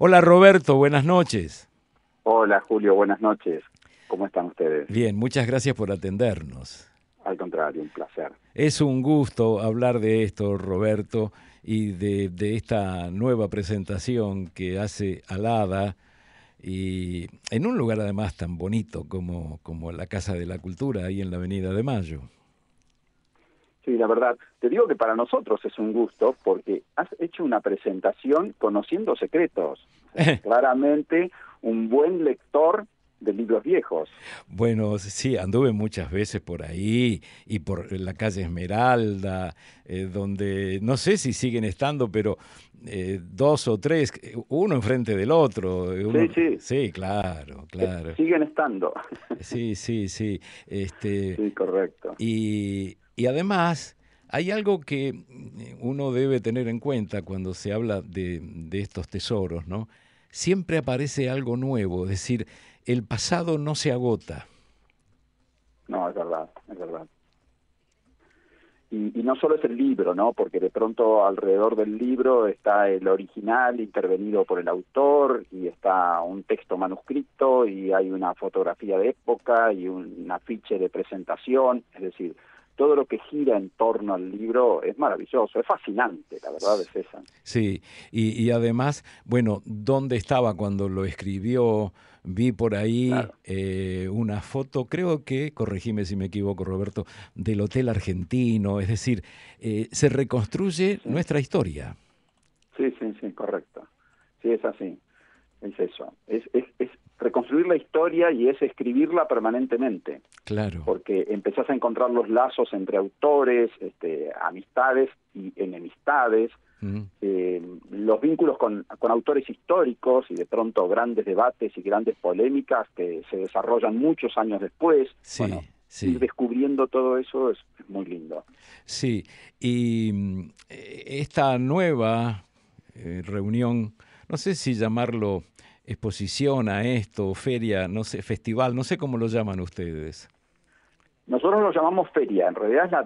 Hola Roberto, buenas noches. Hola Julio, buenas noches. ¿Cómo están ustedes? Bien, muchas gracias por atendernos. Al contrario, un placer. Es un gusto hablar de esto, Roberto, y de esta nueva presentación que hace Alada, y en un lugar además tan bonito como la Casa de la Cultura, ahí en la Avenida de Mayo. Sí, la verdad, te digo que para nosotros es un gusto porque has hecho una presentación conociendo secretos. O sea, claramente un buen lector de libros viejos. Bueno, sí, anduve muchas veces por ahí y por la calle Esmeralda, donde no sé si siguen estando, pero dos o tres, uno enfrente del otro. Sí, sí, Sí, claro, claro. siguen estando. Sí, sí, sí. Sí, correcto. Y además hay algo que uno debe tener en cuenta cuando se habla de estos tesoros, ¿no? Siempre aparece algo nuevo, es decir, el pasado no se agota. No, es verdad, es verdad. Y no solo es el libro, ¿no? Porque de pronto alrededor del libro está el original intervenido por el autor y está un texto manuscrito y hay una fotografía de época y un afiche de presentación. Es decir, todo lo que gira en torno al libro es maravilloso, es fascinante, la verdad es esa. Sí, y además, bueno, ¿dónde estaba cuando lo escribió? Vi por ahí Claro. una foto, creo que, corregime si me equivoco, Roberto, del Hotel Argentino, es decir, se reconstruye Sí, nuestra historia. sí, sí, sí, correcto. Sí, es así. Es eso. Es reconstruir la historia y es escribirla permanentemente. Claro. Porque empezás a encontrar los lazos entre autores, amistades y enemistades, Mm. los vínculos con autores históricos y de pronto grandes debates y grandes polémicas que se desarrollan muchos años después. Bueno, Sí, ir sí, descubriendo todo eso es muy lindo. sí. Y esta nueva reunión, no sé si llamarlo exposición a esto, feria, no sé, festival, no sé cómo lo llaman ustedes. Nosotros lo llamamos feria, en realidad es la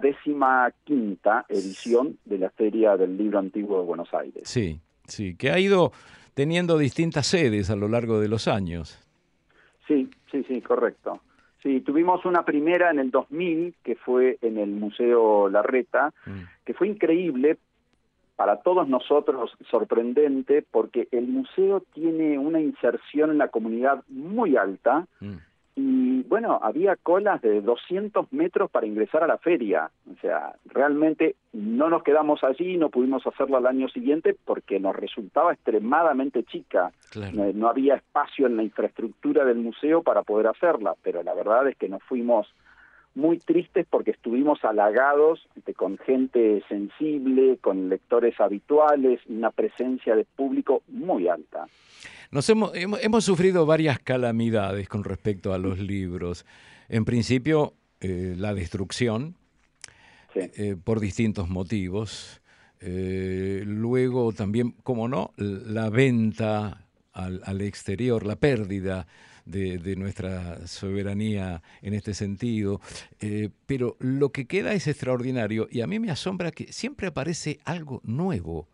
15ª edición de la Feria del Libro Antiguo de Buenos Aires. Sí, sí, que ha ido teniendo distintas sedes a lo largo de los años. Sí, sí, sí, correcto. Sí, tuvimos una primera en el 2000, que fue en el Museo Larreta, Mm, que fue increíble, para todos nosotros sorprendente, porque el museo tiene una inserción en la comunidad muy alta, mm. y bueno, había colas de 200 metros para ingresar a la feria. O sea, realmente no nos quedamos allí, no pudimos hacerla al año siguiente porque nos resultaba extremadamente chica. Claro. No había espacio en la infraestructura del museo para poder hacerla, pero la verdad es que nos fuimos muy tristes porque estuvimos halagados con gente sensible, con lectores habituales, una presencia de público muy alta. Hemos sufrido varias calamidades con respecto a los libros. En principio, la destrucción, Sí, por distintos motivos. Luego también, como no, la venta al exterior, la pérdida de nuestra soberanía en este sentido. Pero lo que queda es extraordinario y a mí me asombra que siempre aparece algo nuevo.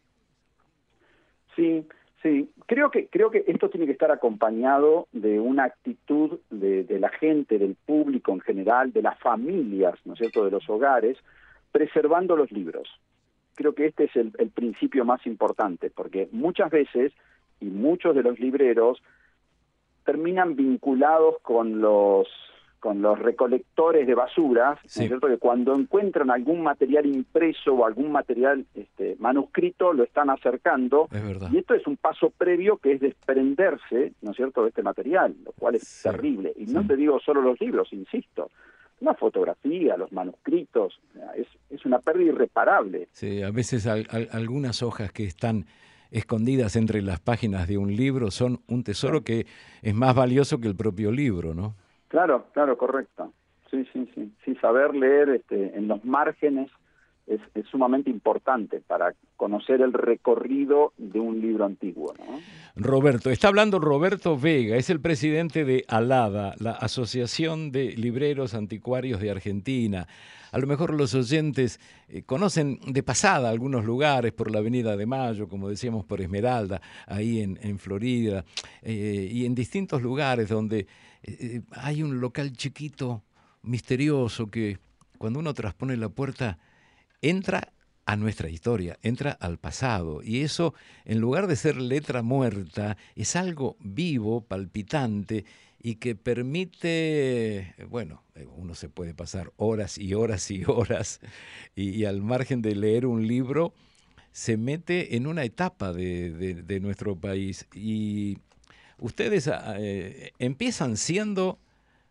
sí, sí. Creo que esto tiene que estar acompañado de una actitud de la gente, del público en general, de las familias, ¿no es cierto?, de los hogares, preservando los libros. Creo que este es el principio más importante, porque muchas veces, y muchos de los libreros, terminan vinculados con los recolectores de basuras, ¿no es Sí, cierto?, que cuando encuentran algún material impreso o algún material manuscrito lo están acercando, es verdad. y esto es un paso previo que es desprenderse, ¿no es cierto?, de este material, lo cual es Sí, terrible. Y no sí. te digo solo los libros, insisto, la fotografía, los manuscritos, es una pérdida irreparable. Sí, a veces algunas hojas que están escondidas entre las páginas de un libro son un Sí. tesoro que es más valioso que el propio libro, ¿no? Claro, claro, correcto. Sí, sí, sí. Sí, saber leer en los márgenes es sumamente importante para conocer el recorrido de un libro antiguo, ¿no? Roberto, está hablando Roberto Vega, es el presidente de ALADA, la Asociación de Libreros Anticuarios de Argentina. A lo mejor los oyentes conocen de pasada algunos lugares por la Avenida de Mayo, como decíamos, por Esmeralda, ahí en Florida, y en distintos lugares donde hay un local chiquito, misterioso, que cuando uno traspone la puerta entra a nuestra historia, entra al pasado, y eso, en lugar de ser letra muerta, es algo vivo, palpitante, y que permite, bueno, uno se puede pasar horas y horas y horas, y al margen de leer un libro, se mete en una etapa de nuestro país. Y ustedes empiezan siendo,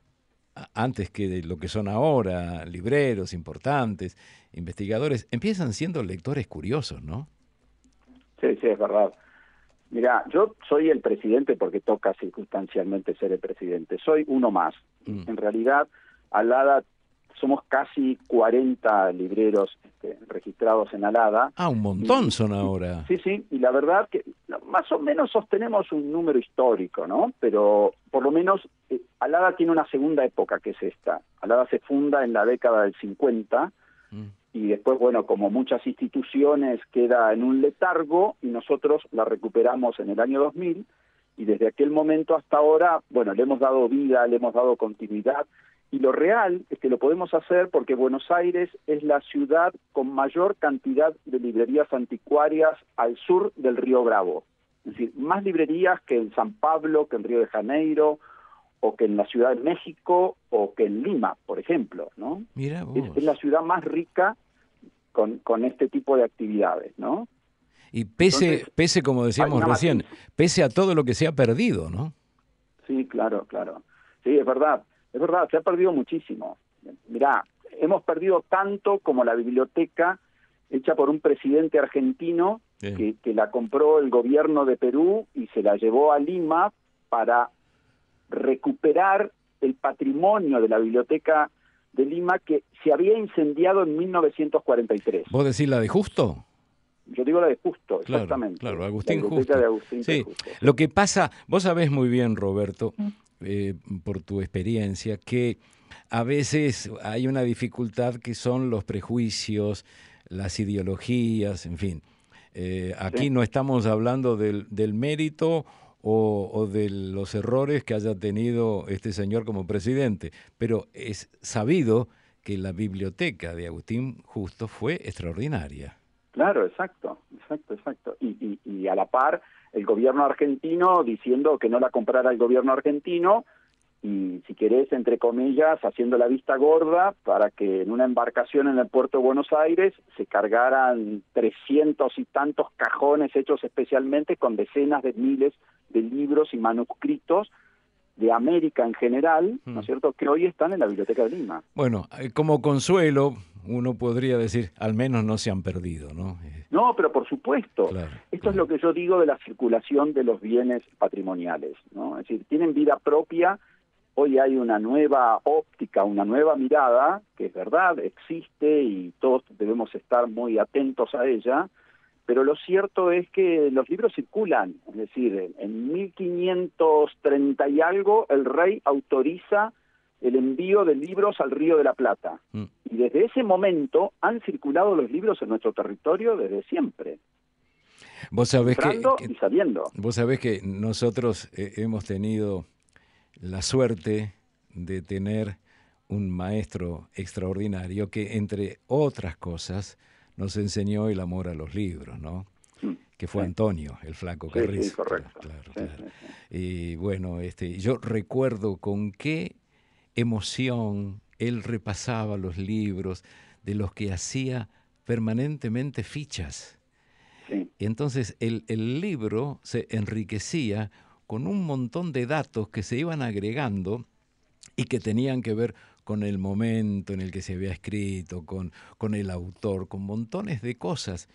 antes que de lo que son ahora, libreros importantes, investigadores, empiezan siendo lectores curiosos, ¿no? Sí, sí, es verdad. Mira, yo soy el presidente porque toca circunstancialmente ser el presidente. Soy uno más. En realidad, ALADA somos casi 40 libreros registrados en ALADA. Ah, un montón son ahora. Sí, sí, y la verdad que más o menos sostenemos un número histórico, ¿no? Pero por lo menos ALADA tiene una segunda época, que es esta. ALADA se funda en la década del 50 y después, bueno, como muchas instituciones, queda en un letargo y nosotros la recuperamos en el año 2000 y desde aquel momento hasta ahora, bueno, le hemos dado vida, le hemos dado continuidad. Y lo real es que lo podemos hacer porque Buenos Aires es la ciudad con mayor cantidad de librerías anticuarias al sur del Río Bravo. Es decir, más librerías que en San Pablo, que en Río de Janeiro, o que en la Ciudad de México, o que en Lima, por ejemplo, ¿no? Mira vos. Es la ciudad más rica con este tipo de actividades, ¿no? Y pese, como decíamos recién, pese a todo lo que se ha perdido, ¿no? Sí, claro, claro. Sí, es verdad, se ha perdido muchísimo. Mirá, hemos perdido tanto como la biblioteca hecha por un presidente argentino que la compró el gobierno de Perú y se la llevó a Lima para recuperar el patrimonio de la biblioteca de Lima que se había incendiado en 1943. ¿Vos decís la de Justo? Yo digo la de Justo, exactamente. Claro, Agustín la Justo. De Agustín sí. Justo. Lo que pasa, vos sabés muy bien, Roberto, por tu experiencia, que a veces hay una dificultad que son los prejuicios, las ideologías, en fin. Aquí no estamos hablando del mérito o de los errores que haya tenido este señor como presidente, pero es sabido que la biblioteca de Agustín Justo fue extraordinaria. Claro, exacto. Y a la par, el gobierno argentino diciendo que no la comprara el gobierno argentino y, si querés, entre comillas, haciendo la vista gorda para que en una embarcación en el puerto de Buenos Aires se cargaran 300 y tantos cajones hechos especialmente con decenas de miles de libros y manuscritos de América en general, ¿no es cierto?, que hoy están en la Biblioteca de Lima. Bueno, como consuelo, uno podría decir, al menos no se han perdido, ¿no? No, pero por supuesto. Claro, Esto es lo que yo digo de la circulación de los bienes patrimoniales, ¿no? Es decir, tienen vida propia. Hoy hay una nueva óptica, una nueva mirada, que es verdad, existe y todos debemos estar muy atentos a ella, pero lo cierto es que los libros circulan. Es decir, en 1530 y algo el rey autoriza el envío de libros al Río de la Plata. Y desde ese momento han circulado los libros en nuestro territorio desde siempre. Vos sabés entrando y saliendo. Vos sabés que nosotros hemos tenido la suerte de tener un maestro extraordinario que, entre otras cosas, nos enseñó el amor a los libros, ¿no? Que fue Antonio, el flaco Carrizo. Sí, correcto. Claro. Y bueno, yo recuerdo con qué emoción él repasaba los libros de los que hacía permanentemente fichas. Sí. Y entonces el libro se enriquecía con un montón de datos que se iban agregando y que tenían que ver con el momento en el que se había escrito, con el autor, con montones de cosas.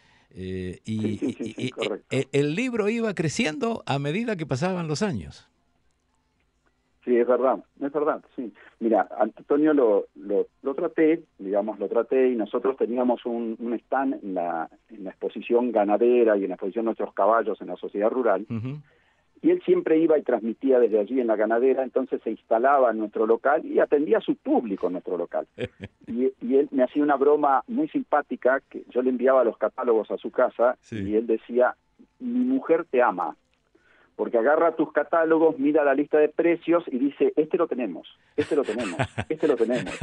Correcto. El libro iba creciendo a medida que pasaban los años. Sí, es verdad, sí. Mira, Antonio lo traté, digamos, lo traté y nosotros teníamos un stand en la exposición ganadera y en la exposición de nuestros caballos en la sociedad rural, Ujú. y él siempre iba y transmitía desde allí en la ganadera, entonces se instalaba en nuestro local y atendía a su público en nuestro local. Y él me hacía una broma muy simpática, que yo le enviaba los catálogos a su casa Sí. y él decía, mi mujer te ama. Porque agarra tus catálogos, mira la lista de precios y dice, este lo tenemos, este lo tenemos, este lo tenemos.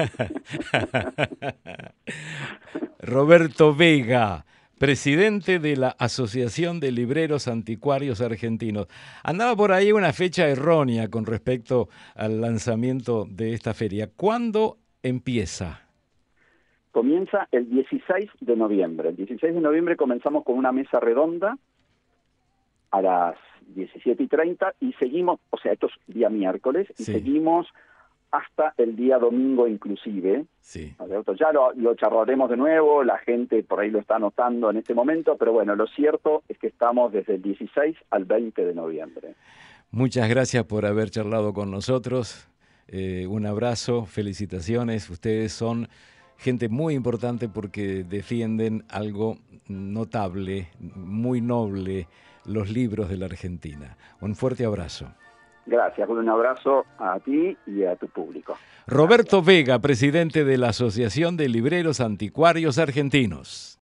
Roberto Vega, presidente de la Asociación de Libreros Anticuarios Argentinos. Andaba por ahí una fecha errónea con respecto al lanzamiento de esta feria. ¿Cuándo empieza? Comienza el 16 de noviembre. El 16 de noviembre comenzamos con una mesa redonda a las 17:30 y seguimos, o sea, esto es día miércoles, y Sí. seguimos hasta el día domingo inclusive. Sí. ¿No es cierto? Ya lo charlaremos de nuevo, la gente por ahí lo está anotando en este momento, pero bueno, lo cierto es que estamos desde el 16 al 20 de noviembre. Muchas gracias por haber charlado con nosotros. Un abrazo, felicitaciones. Ustedes son gente muy importante porque defienden algo notable, muy noble, los libros de la Argentina. Un fuerte abrazo. Gracias, un abrazo a ti y a tu público. Roberto Vega, presidente de la Asociación de Libreros Anticuarios Argentinos.